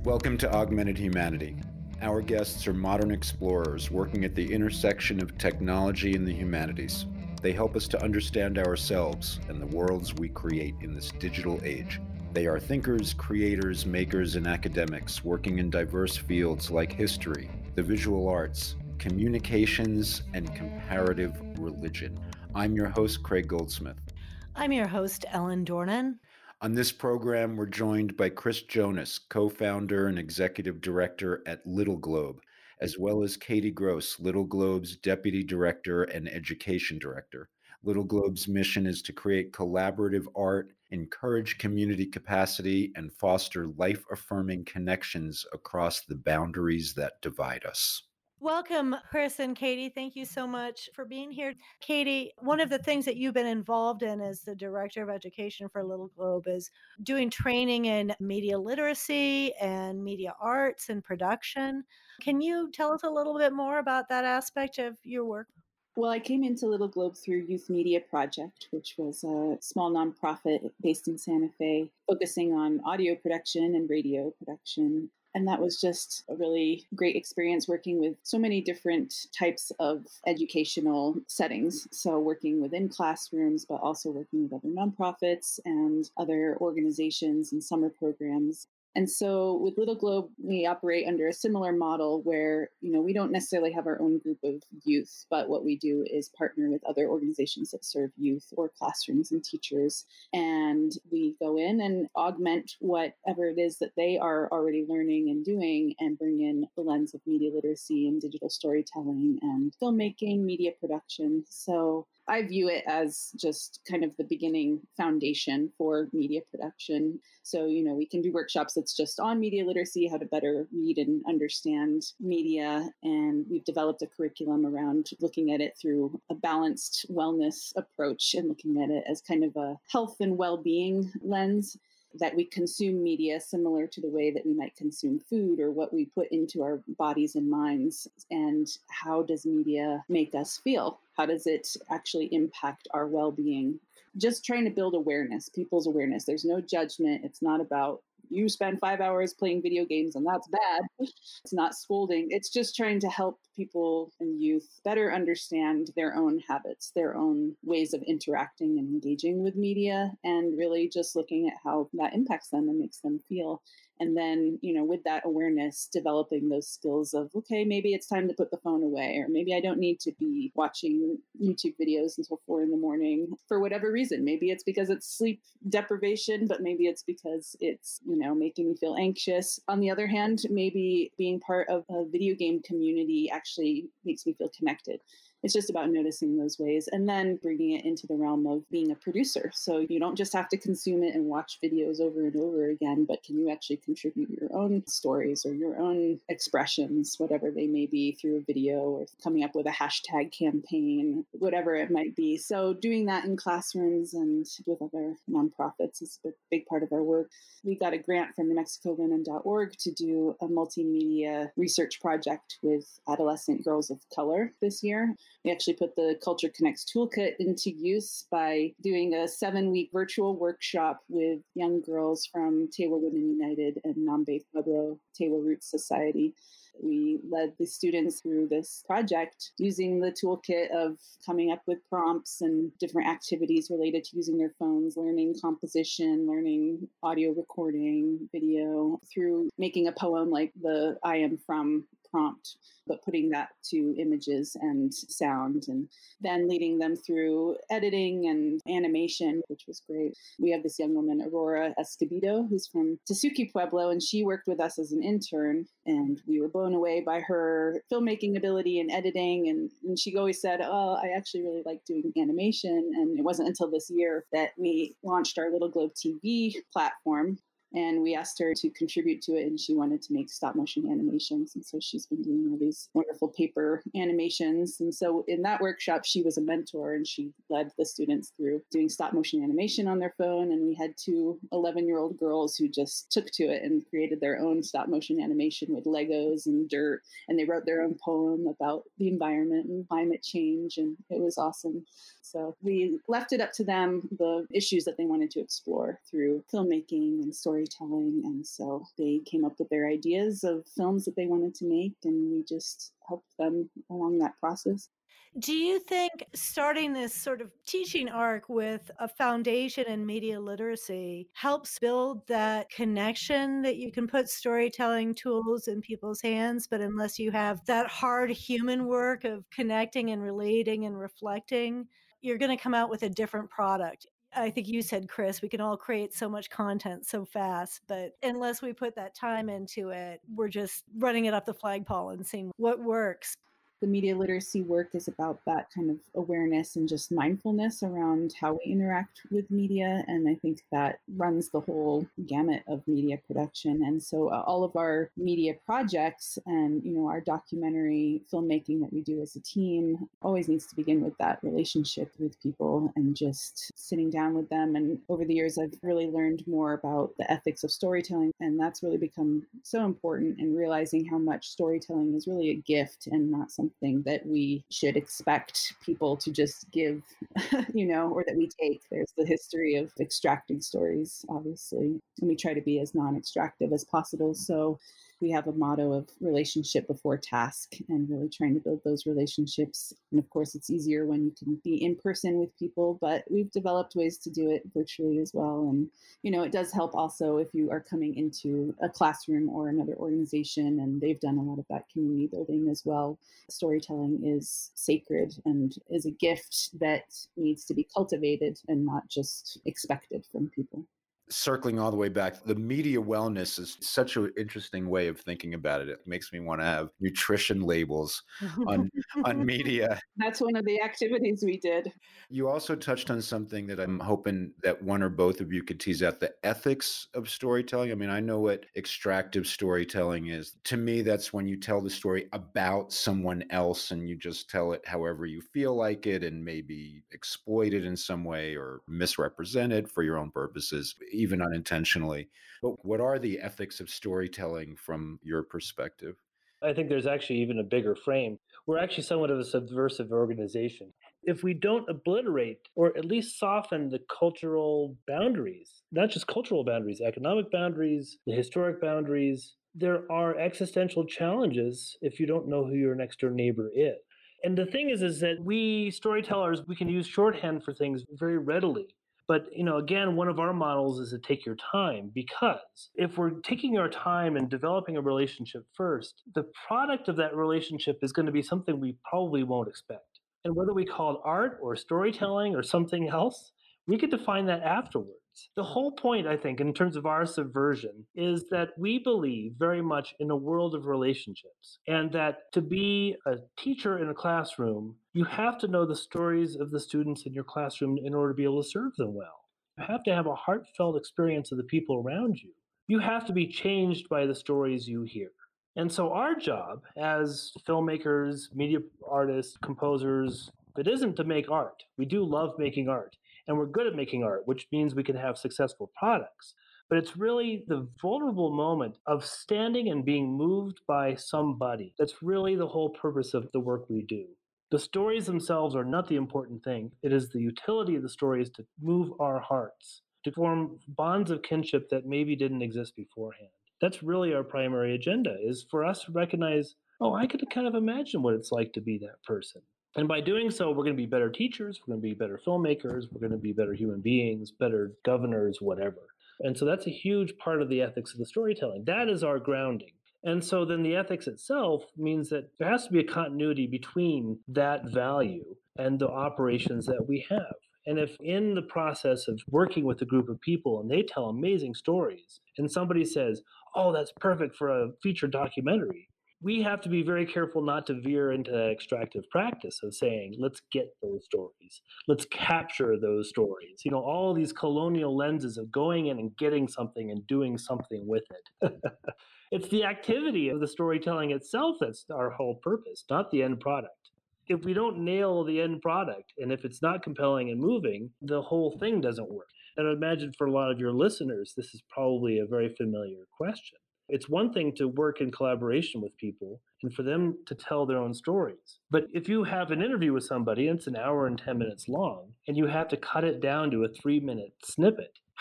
Welcome to Augmented Humanity. Our guests are modern explorers working at the intersection of technology and the humanities. They help us to understand ourselves and the worlds we create in this digital age. They are thinkers, creators, makers, and academics working in diverse fields like history, the visual arts, communications, and comparative religion. I'm your host, Craig Goldsmith. I'm your host, Ellen Dornan. On this program, we're joined by Chris Jonas, co-founder and executive director at Little Globe, as well as Katie Gross, Little Globe's deputy director and education director. Little Globe's mission is to create collaborative art, encourage community capacity, and foster life-affirming connections across the boundaries that divide us. Welcome, Chris and Katie. Thank you so much for being here. Katie, one of the things that you've been involved in as the Director of Education for Little Globe is doing training in media literacy and media arts and production. Can you tell us a little bit more about that aspect of your work? Well, I came into Little Globe through Youth Media Project, which was a small nonprofit based in Santa Fe, focusing on audio production and radio production. And that was just a really great experience working with so many different types of educational settings. So working within classrooms, but also working with other nonprofits and other organizations and summer programs. And so with Little Globe, we operate under a similar model where, we don't necessarily have our own group of youth, but what we do is partner with other organizations that serve youth or classrooms and teachers. And we go in and augment whatever it is that they are already learning and doing and bring in the lens of media literacy and digital storytelling and filmmaking, media production. So I view it as just kind of the beginning foundation for media production. So, we can do workshops that's just on media literacy, how to better read and understand media. And we've developed a curriculum around looking at it through a balanced wellness approach and looking at it as kind of a health and well-being lens, that we consume media similar to the way that we might consume food or what we put into our bodies and minds. And how does media make us feel? How does it actually impact our well-being? Just trying to build awareness, people's awareness. There's no judgment. It's not about you spend 5 hours playing video games and that's bad. It's not scolding. It's just trying to help people and youth better understand their own habits, their own ways of interacting and engaging with media, and really just looking at how that impacts them and makes them feel. And then, with that awareness, developing those skills of, okay, maybe it's time to put the phone away, or maybe I don't need to be watching YouTube videos until 4 a.m. for whatever reason. Maybe it's because it's sleep deprivation, but maybe it's because it's, making me feel anxious. On the other hand, maybe being part of a video game community actually makes me feel connected. It's just about noticing those ways and then bringing it into the realm of being a producer. So you don't just have to consume it and watch videos over and over again, but can you actually contribute your own stories or your own expressions, whatever they may be, through a video or coming up with a hashtag campaign, whatever it might be. So doing that in classrooms and with other nonprofits is a big part of our work. We got a grant from NewMexicoWomen.org to do a multimedia research project with adolescent girls of color this year. We actually put the Culture Connects Toolkit into use by doing a 7-week virtual workshop with young girls from Tewa Women United and Nambe Pueblo Tewa Roots Society. We led the students through this project using the toolkit of coming up with prompts and different activities related to using their phones, learning composition, learning audio recording, video, through making a poem like the I Am From prompt, but putting that to images and sound, and then leading them through editing and animation, which was great. We have this young woman, Aurora Escobedo, who's from Tesuque Pueblo, and she worked with us as an intern, and we were blown away by her filmmaking ability and editing, and she always said, oh, I actually really like doing animation, and it wasn't until this year that we launched our Little Globe TV platform. And we asked her to contribute to it, and she wanted to make stop motion animations. And so she's been doing all these wonderful paper animations. And so in that workshop, she was a mentor, and she led the students through doing stop motion animation on their phone. And we had 2 11-year-old girls who just took to it and created their own stop motion animation with Legos and dirt. And they wrote their own poem about the environment and climate change. And it was awesome. So we left it up to them, the issues that they wanted to explore through filmmaking and storytelling storytelling. And so they came up with their ideas of films that they wanted to make, and we just helped them along that process. Do you think starting this sort of teaching arc with a foundation in media literacy helps build that connection that you can put storytelling tools in people's hands, but unless you have that hard human work of connecting and relating and reflecting, you're going to come out with a different product? I think you said, Chris, we can all create so much content so fast, but unless we put that time into it, we're just running it up the flagpole and seeing what works. The media literacy work is about that kind of awareness and just mindfulness around how we interact with media. And I think that runs the whole gamut of media production. And so all of our media projects and, our documentary filmmaking that we do as a team always needs to begin with that relationship with people and just sitting down with them. And over the years, I've really learned more about the ethics of storytelling. And that's really become so important in realizing how much storytelling is really a gift and not something that we should expect people to just give, or that we take. There's the history of extracting stories, obviously, and we try to be as non-extractive as possible. So we have a motto of relationship before task and really trying to build those relationships. And of course, it's easier when you can be in person with people, but we've developed ways to do it virtually as well. And, it does help also if you are coming into a classroom or another organization, and they've done a lot of that community building as well. Storytelling is sacred and is a gift that needs to be cultivated and not just expected from people. Circling all the way back, the media wellness is such an interesting way of thinking about it. It makes me want to have nutrition labels on media. That's one of the activities we did. You also touched on something that I'm hoping that one or both of you could tease out, the ethics of storytelling. I mean, I know what extractive storytelling is. To me, that's when you tell the story about someone else and you just tell it however you feel like it and maybe exploit it in some way or misrepresent it for your own purposes, even unintentionally. But what are the ethics of storytelling from your perspective? I think there's actually even a bigger frame. We're actually somewhat of a subversive organization. If we don't obliterate or at least soften the cultural boundaries, not just cultural boundaries, economic boundaries, the historic boundaries, there are existential challenges if you don't know who your next door neighbor is. And the thing is that we storytellers, we can use shorthand for things very readily. But, again, one of our models is to take your time, because if we're taking our time and developing a relationship first, the product of that relationship is going to be something we probably won't expect. And whether we call it art or storytelling or something else, we could define that afterwards. The whole point, I think, in terms of our subversion, is that we believe very much in a world of relationships, and that to be a teacher in a classroom, you have to know the stories of the students in your classroom in order to be able to serve them well. You have to have a heartfelt experience of the people around you. You have to be changed by the stories you hear. And so our job as filmmakers, media artists, composers, it isn't to make art. We do love making art. And we're good at making art, which means we can have successful products. But it's really the vulnerable moment of standing and being moved by somebody. That's really the whole purpose of the work we do. The stories themselves are not the important thing. It is the utility of the stories to move our hearts, to form bonds of kinship that maybe didn't exist beforehand. That's really our primary agenda, is for us to recognize, I could kind of imagine what it's like to be that person. And by doing so, we're going to be better teachers, we're going to be better filmmakers, we're going to be better human beings, better governors, whatever. And so that's a huge part of the ethics of the storytelling. That is our grounding. And so then the ethics itself means that there has to be a continuity between that value and the operations that we have. And if in the process of working with a group of people and they tell amazing stories and somebody says, that's perfect for a feature documentary, we have to be very careful not to veer into that extractive practice of saying, let's get those stories. Let's capture those stories. All these colonial lenses of going in and getting something and doing something with it. It's the activity of the storytelling itself that's our whole purpose, not the end product. If we don't nail the end product, and if it's not compelling and moving, the whole thing doesn't work. And I imagine for a lot of your listeners, this is probably a very familiar question. It's one thing to work in collaboration with people and for them to tell their own stories. But if you have an interview with somebody and it's an hour and 10 minutes long, and you have to cut it down to a 3-minute snippet,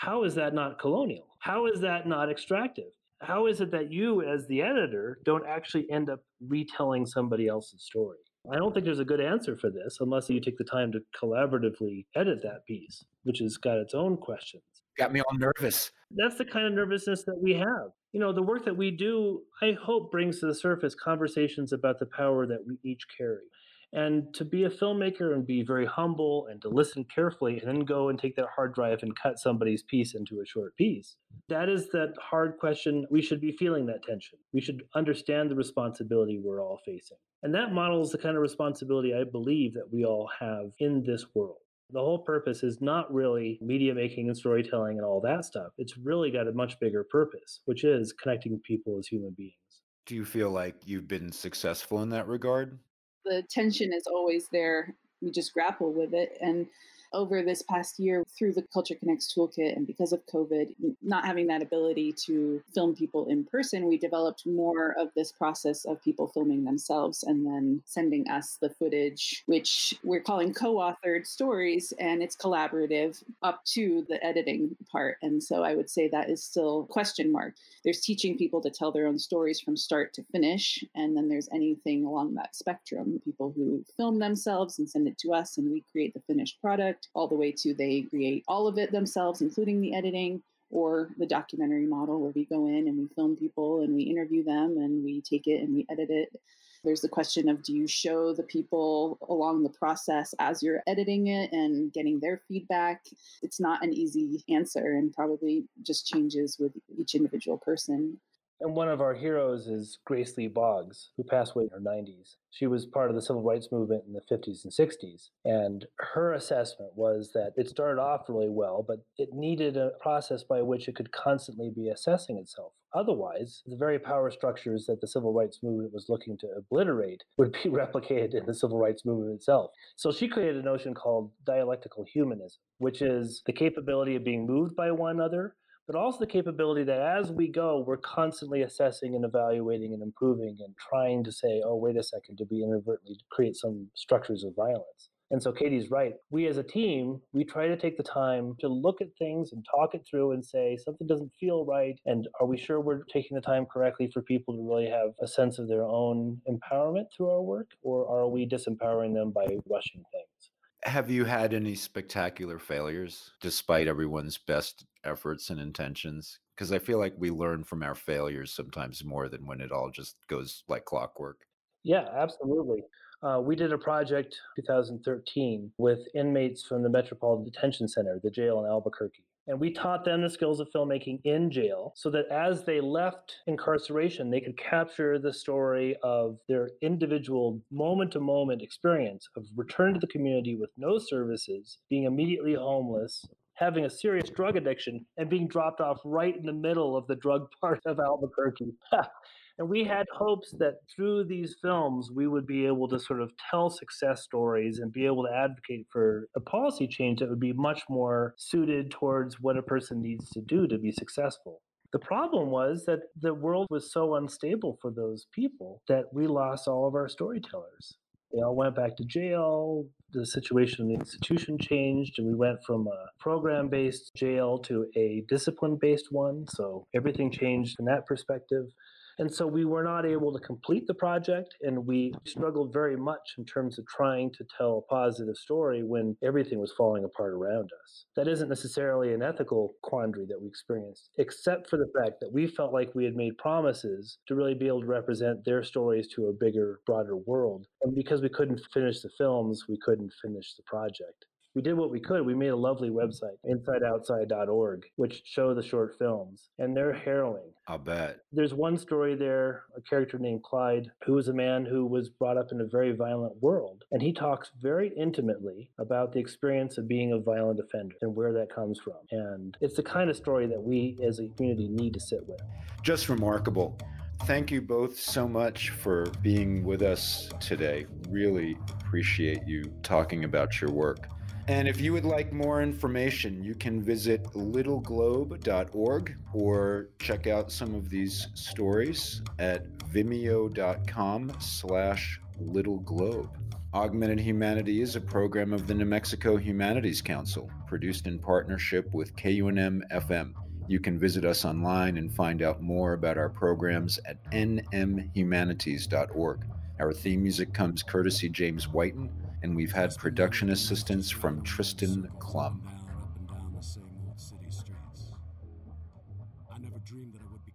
How is that not colonial? How is that not extractive? How is it that you, as the editor, don't actually end up retelling somebody else's story? I don't think there's a good answer for this unless you take the time to collaboratively edit that piece, which has got its own questions. Got me all nervous. That's the kind of nervousness that we have. The work that we do, I hope, brings to the surface conversations about the power that we each carry. And to be a filmmaker and be very humble and to listen carefully and then go and take that hard drive and cut somebody's piece into a short piece, that is that hard question. We should be feeling that tension. We should understand the responsibility we're all facing. And that models the kind of responsibility I believe that we all have in this world. The whole purpose is not really media making and storytelling and all that stuff. It's really got a much bigger purpose, which is connecting people as human beings. Do you feel like you've been successful in that regard? The tension is always there. We just grapple with it. And over this past year, through the Culture Connects Toolkit and because of COVID, not having that ability to film people in person, we developed more of this process of people filming themselves and then sending us the footage, which we're calling co-authored stories, and it's collaborative up to the editing part. And so I would say that is still question mark. There's teaching people to tell their own stories from start to finish. And then there's anything along that spectrum, people who film themselves and send it to us and we create the finished product, all the way to they create all of it themselves, including the editing, or the documentary model where we go in and we film people and we interview them and we take it and we edit it. There's the question of, do you show the people along the process as you're editing it and getting their feedback? It's not an easy answer and probably just changes with each individual person. And one of our heroes is Grace Lee Boggs, who passed away in her 90s. She was part of the civil rights movement in the 50s and 60s. And her assessment was that it started off really well, but it needed a process by which it could constantly be assessing itself. Otherwise, the very power structures that the civil rights movement was looking to obliterate would be replicated in the civil rights movement itself. So she created a notion called dialectical humanism, which is the capability of being moved by one another, but also the capability that as we go, we're constantly assessing and evaluating and improving and trying to say, oh, wait a second, did we inadvertently create some structures of violence? And so Katie's right. We as a team, we try to take the time to look at things and talk it through and say something doesn't feel right. And are we sure we're taking the time correctly for people to really have a sense of their own empowerment through our work? Or are we disempowering them by rushing things? Have you had any spectacular failures despite everyone's best efforts and intentions? Because I feel like we learn from our failures sometimes more than when it all just goes like clockwork. Yeah, absolutely. We did a project 2013 with inmates from the Metropolitan Detention Center, the jail in Albuquerque. And we taught them the skills of filmmaking in jail so that as they left incarceration, they could capture the story of their individual moment-to-moment experience of return to the community with no services, being immediately homeless, having a serious drug addiction, and being dropped off right in the middle of the drug part of Albuquerque. And we had hopes that through these films, we would be able to sort of tell success stories and be able to advocate for a policy change that would be much more suited towards what a person needs to do to be successful. The problem was that the world was so unstable for those people that we lost all of our storytellers. They all went back to jail. The situation in the institution changed, and we went from a program-based jail to a discipline-based one. So everything changed from that perspective. And so we were not able to complete the project, and we struggled very much in terms of trying to tell a positive story when everything was falling apart around us. That isn't necessarily an ethical quandary that we experienced, except for the fact that we felt like we had made promises to really be able to represent their stories to a bigger, broader world. And because we couldn't finish the films, we couldn't finish the project. We did what we could. We made a lovely website, insideoutside.org, which show the short films, and they're harrowing. I'll bet. There's one story there, a character named Clyde, who was a man who was brought up in a very violent world, and he talks very intimately about the experience of being a violent offender and where that comes from. And it's the kind of story that we as a community need to sit with. Just remarkable. Thank you both so much for being with us today. Really appreciate you talking about your work. And if you would like more information, you can visit littleglobe.org or check out some of these stories at vimeo.com/littleglobe. Augmented Humanity is a program of the New Mexico Humanities Council, produced in partnership with KUNM-FM. You can visit us online and find out more about our programs at nmhumanities.org. Our theme music comes courtesy James Whiten, and we've had production assistance from Tristan Klum. I never dreamed that I would be